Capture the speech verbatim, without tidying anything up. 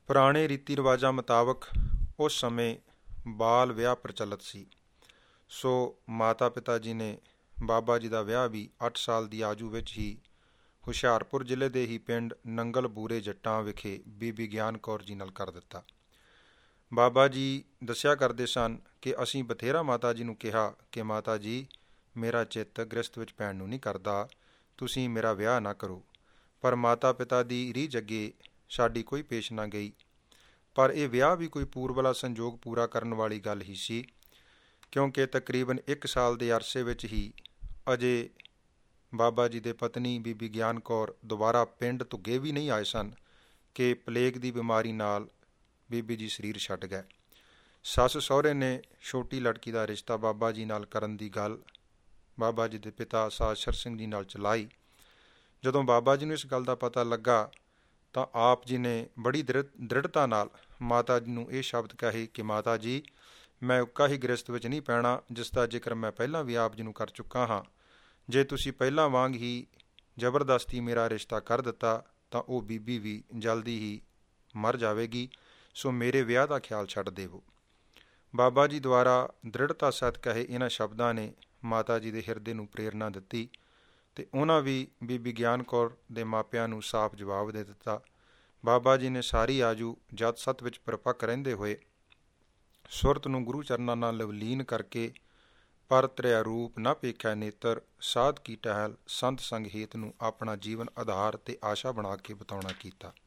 ਪੁਰਾਣੇ ਰੀਤੀ ਰਿਵਾਜ਼ਾਂ ਮੁਤਾਬਕ ਉਸ ਸਮੇਂ ਬਾਲ ਵਿਆਹ ਪ੍ਰਚਲਿਤ ਸੀ। ਸੋ ਮਾਤਾ ਪਿਤਾ ਜੀ ਨੇ ਬਾਬਾ ਜੀ ਦਾ ਵਿਆਹ ਵੀ ਅੱਠ ਸਾਲ ਦੀ ਆਜੂ ਵਿੱਚ ਹੀ ਹੁਸ਼ਿਆਰਪੁਰ ਜ਼ਿਲ੍ਹੇ ਦੇ ਹੀ ਪਿੰਡ ਨੰਗਲ ਬੂਰੇ ਜੱਟਾਂ ਵਿਖੇ ਬੀਬੀ ਗਿਆਨ ਕੌਰ ਜੀ ਨਾਲ ਕਰ ਦਿੱਤਾ। ਬਾਬਾ ਜੀ ਦੱਸਿਆ ਕਰਦੇ ਸਨ ਕਿ ਅਸੀਂ ਬਥੇਰਾ ਮਾਤਾ ਜੀ ਨੂੰ ਕਿਹਾ ਕਿ ਮਾਤਾ ਜੀ, ਮੇਰਾ ਚਿੱਤ ਗ੍ਰਸਤ ਵਿੱਚ ਪੈਣ ਨੂੰ ਨਹੀਂ ਕਰਦਾ, ਤੁਸੀਂ ਮੇਰਾ ਵਿਆਹ ਨਾ ਕਰੋ। ਪਰ ਮਾਤਾ ਪਿਤਾ ਦੀ ਰੀਝ ਅੱਗੇ ਸਾਡੀ ਕੋਈ ਪੇਸ਼ ਨਾ ਗਈ। ਪਰ ਇਹ ਵਿਆਹ ਵੀ ਕੋਈ ਪੂਰਬਲਾ ਸੰਜੋਗ ਪੂਰਾ ਕਰਨ ਵਾਲੀ ਗੱਲ ਹੀ ਸੀ, ਕਿਉਂਕਿ ਤਕਰੀਬਨ ਇੱਕ ਸਾਲ ਦੇ ਅਰਸੇ ਵਿੱਚ ਹੀ ਅਜੇ ਬਾਬਾ ਜੀ ਦੇ ਪਤਨੀ ਬੀਬੀ ਗਿਆਨ ਕੌਰ ਦੁਬਾਰਾ ਪਿੰਡ ਧੁੱਗੇ ਵੀ ਨਹੀਂ ਆਏ ਸਨ ਕਿ ਪਲੇਗ ਦੀ ਬਿਮਾਰੀ ਨਾਲ ਬੀਬੀ ਜੀ ਸਰੀਰ ਛੱਡ ਗਏ। ਸੱਸ ਸਹੁਰੇ ਨੇ ਛੋਟੀ ਲੜਕੀ ਦਾ ਰਿਸ਼ਤਾ ਬਾਬਾ ਜੀ ਨਾਲ ਕਰਨ ਦੀ ਗੱਲ ਬਾਬਾ ਜੀ ਦੇ ਪਿਤਾ ਸਾਸ਼ਰ ਸਿੰਘ ਜੀ ਨਾਲ ਚਲਾਈ। ਜਦੋਂ ਬਾਬਾ ਜੀ ਨੂੰ ਇਸ ਗੱਲ ਦਾ ਪਤਾ ਲੱਗਾ ਤਾਂ ਆਪ ਜੀ ਨੇ ਬੜੀ ਦ੍ਰਿੜ ਦ੍ਰਿੜਤਾ ਨਾਲ ਮਾਤਾ ਜੀ ਨੂੰ ਇਹ ਸ਼ਬਦ ਕਹੇ ਕਿ ਮਾਤਾ ਜੀ, ਮੈਂ ਉੱਕਾ ਹੀ ਗ੍ਰਸਤ ਵਿੱਚ ਨਹੀਂ ਪੈਣਾ ਜਿਸ ਦਾ ਜ਼ਿਕਰ ਮੈਂ ਪਹਿਲਾਂ ਵੀ ਆਪ ਜੀ ਨੂੰ ਕਰ ਚੁੱਕਾ ਹਾਂ। ਜੇ ਤੁਸੀਂ ਪਹਿਲਾਂ ਵਾਂਗ ਹੀ ਜ਼ਬਰਦਸਤੀ ਮੇਰਾ ਰਿਸ਼ਤਾ ਕਰ ਦਿੱਤਾ ਤਾਂ ਉਹ ਬੀਬੀ ਵੀ ਜਲਦੀ ਹੀ ਮਰ ਜਾਵੇਗੀ, ਸੋ ਮੇਰੇ ਵਿਆਹ ਦਾ ਖਿਆਲ ਛੱਡ ਦੇਵੋ। ਬਾਬਾ ਜੀ ਦੁਆਰਾ ਦ੍ਰਿੜਤਾ ਸਹਿਤ ਕਹੇ ਇਹਨਾਂ ਸ਼ਬਦਾਂ ਨੇ ਮਾਤਾ ਜੀ ਦੇ ਹਿਰਦੇ ਨੂੰ ਪ੍ਰੇਰਨਾ ਦਿੱਤੀ ਅਤੇ ਉਹਨਾਂ ਵੀ ਬੀਬੀ ਗਿਆਨ ਕੌਰ ਦੇ ਮਾਪਿਆਂ ਨੂੰ ਸਾਫ਼ ਜਵਾਬ ਦੇ ਦਿੱਤਾ। ਬਾਬਾ ਜੀ ਨੇ ਸਾਰੀ ਆਜੂ ਜਦ ਸਤ ਵਿੱਚ ਪਰਪੱਕ ਰਹਿੰਦੇ ਹੋਏ ਸੁਰਤ ਨੂੰ ਗੁਰੂ ਚਰਨਾਂ ਨਾਲ ਲਵਲੀਨ ਕਰਕੇ ਪਰ ਤ੍ਰਿਆ ਰੂਪ ਨਾ ਭੇਖਿਆ ਨੇਤਰ, ਸਾਧ ਕੀ ਟਹਿਲ ਸੰਤ ਸੰਗ ਹੇਤ ਨੂੰ ਆਪਣਾ ਜੀਵਨ ਆਧਾਰ ਅਤੇ ਆਸ਼ਾ ਬਣਾ ਕੇ ਬਿਤਾਉਣਾ ਕੀਤਾ।